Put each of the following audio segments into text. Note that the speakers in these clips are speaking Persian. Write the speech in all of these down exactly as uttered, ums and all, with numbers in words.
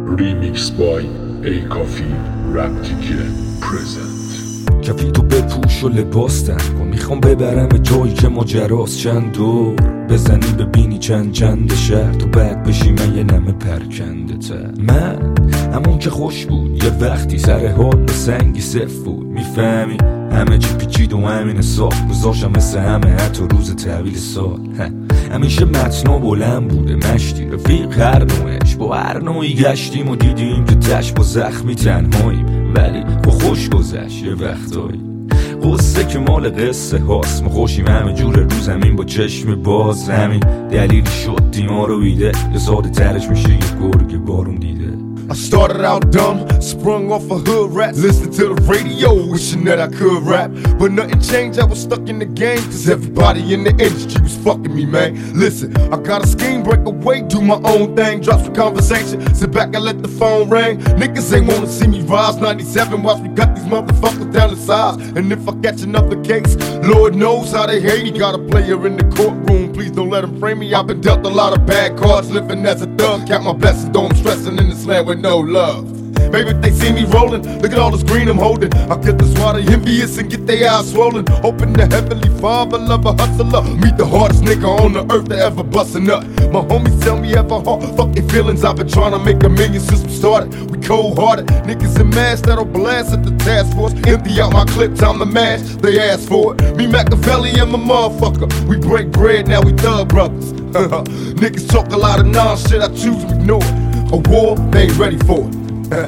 Remix by A-Coffee Rap Ticket Present. کفی تو بپوش و لباس تن کن، میخوام ببرم جایی که ماجراست. چند دور بزنی ببینی چند چند شهر، تو بعد بشی من یه نمه پرکنده تر. من همون که خوش بود یه وقتی، سر حال سنگی صف بود. میفهمی همه چی پیچید و همین سال گذاشتم مثل همه حتی روز تحویل سال. همیشه متنا بلند بوده مشتی رفیق هر نوعش، با هر نوعی گشتیم و دیدیم که تش با زخمی تنهاییم، ولی با خوش گذشت یه وقتایی. قصه که مال قصه هاست، ما خوشیم همه جور رو زمین با چشم باز. همین دلیلی شد دیما رو بیده، یه ساده ترش میشه یه گرگ بارون دیده. I started out dumb, sprung off a hood rat, listening to the radio, wishing that I could rap. But nothing changed, I was stuck in the game, cause everybody in the industry was fucking me, man. Listen, I got a scheme, break away, do my own thing, drop some conversation, sit back and let the phone ring. Niggas ain't wanna see me rise, ninety-seven, watch me cut these motherfuckers down to size. And if I catch another case, Lord knows how they hate me. Got a player in the courtroom, please don't let him frame me. I've been dealt a lot of bad cards, living as a thug, count my blessings, though I'm stressing in this land with no love. Maybe if they see me rolling, look at all this green I'm holding, I'll get this water envious and get their eyes swollen. Hoping the heavenly father love a hustler, meet the hardest nigga on the earth that ever bustin' up. My homies tell me have a heart, fuck their feelings. I've been trying to make a million since we started. We cold-hearted, niggas in masks that'll blast at the task force. Empty out my clip, time to mash, they ask for it. Me Machiavelli and my motherfucker, we break bread, now we thug brothers. Niggas talk a lot of non-shit, I choose to ignore it. A war, they ain't ready for it.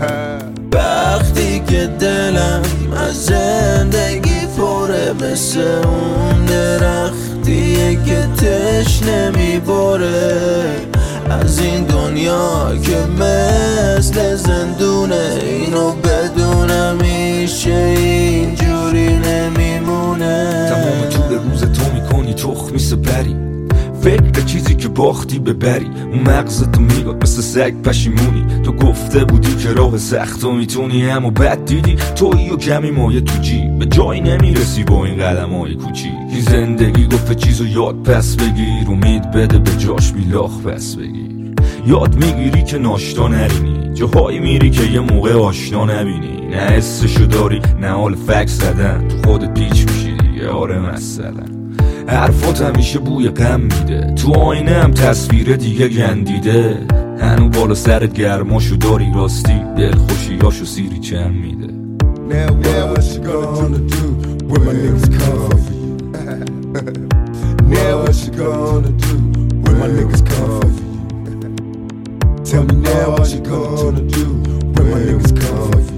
وقتی که دلم از زندگی پره، مثل اون درختیه که تشنه میباره. از این دنیا که مثل زندونه، اینو بدونم میشه اینجوری نمیمونه. تمام طول روز تو میکنی تخمی سپری، فکر چیزی که باختی ببری. اون مغزتو میگاد مثل سگ پشیمونی، تو گفته بودی که راه سخت و میتونی، اما بد دیدی تویی و کمی مایه تو جیب، به جایی نمیرسی با این قدم های کوچی. این زندگی گفته چیزو یاد پس بگیر، امید بده به جاش بیلاخ پس بگیر. یاد میگیری که ناشتا نرینی، جاهایی میری که یه موقع آشنا نبینی. نه حسشو داری نه حال فکس زدن، تو خودت پیچ میشی دیگه. آره مثلا حرفات همیشه بوی غم میده، تو آینه هم تصویر دیگه گندیده. هنو بالا سرت گرماشو داری، راستی دل خوشیاشو سیری چم میده. Now what you gonna do when my niggas come for you? Now what you gonna do when my niggas come for you? Tell me now what you gonna do when my niggas come for you?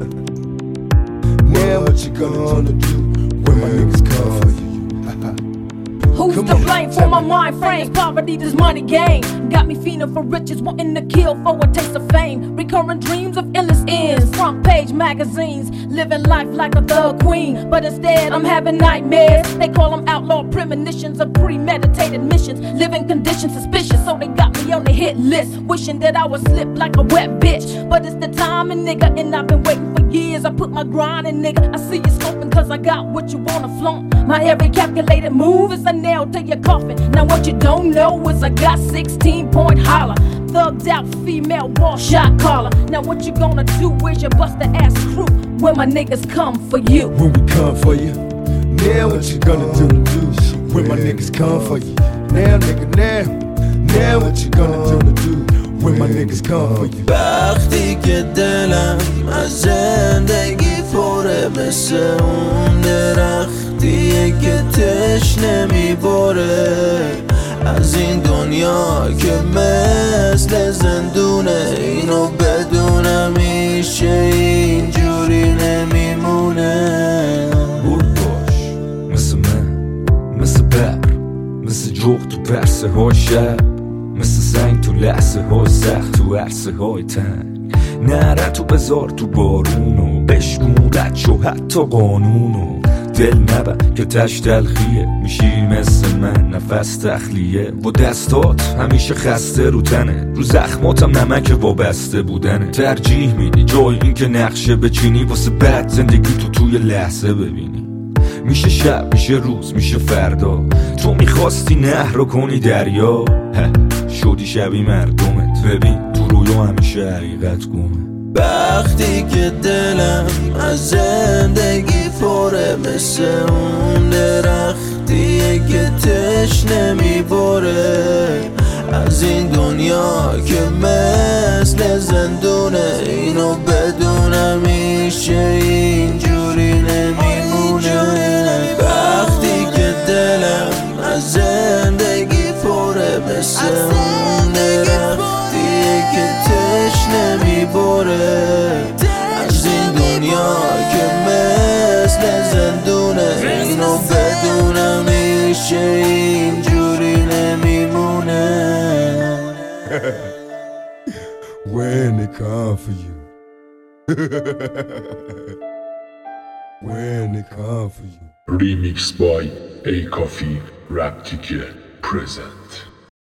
Now what you gonna do when my niggas come for you? Who's to blame for my mind frames? Poverty, this money game got me feeling for riches, wanting to kill for a taste of fame. Recurring dreams of endless ends, front page magazines, living life like a thug queen, but instead I'm having nightmares. They call them outlaw premonitions of premeditated missions, living conditions suspicious, so they got me on the hit list, wishing that I would slip like a wet bitch. But it's the timing, nigga, and I've been waiting for years. I put my grind in, nigga, I see you scoping cause I got what you wanna flaunt. My every calculated move is a nail to your coffin. Now what you don't know is I got sixteen point holler, thugged out female ball shot caller. Now what you gonna do? Where's your buster ass crew when my niggas come for you? When we come for you. Now what you gonna do? When my niggas come for you. Now nigga now. Now what you gonna do? When my niggas come for you. وقتی که دلم از زندگی پره، مثل اون درختیه که تشنه میباره. از این دنیا که مثل زندونه، اینو بدونم میشه اینجوری نمیمونه. برد باش مثل من، مثل بر، مثل جغد تو پرسه های شب، مثل سنگ تو لحظه های سخت تو عرصه های تنگ. نره تو بذار تو بارونو، بشکون رد شو حتی قانونو. دل نبر که تش تلخیه، میشی مثل من نفس تخلیه. و دستات همیشه خسته رو تنه، رو زخماتم نمک وابسته بودنه. ترجیح میدی جای این که نقشه بچینی، واسه بعد زندگی تو توی لحظه ببینی. میشه شب میشه روز میشه فردا، تو میخواستی نهر رو کنی دریا، شدی شبی مردمت. ببین تو رویا همیشه همیشه حقیقت گمه. وقتی که دلم از زندگی پره، مثل اون درختیه که تشنه میباره از این دنیا که مثل زندونه. اینو بدونم میشه اینجوری نمیمونه. وقتی که دلم از زندگی پره، مثل اون درختیه که تشنه میباره از این دنیا که مثل زندونه. اینو بدونم میشه اینجوری نمیمونه. When they come for you. When they come for you. Remix by A Coffee Rap Ticket present.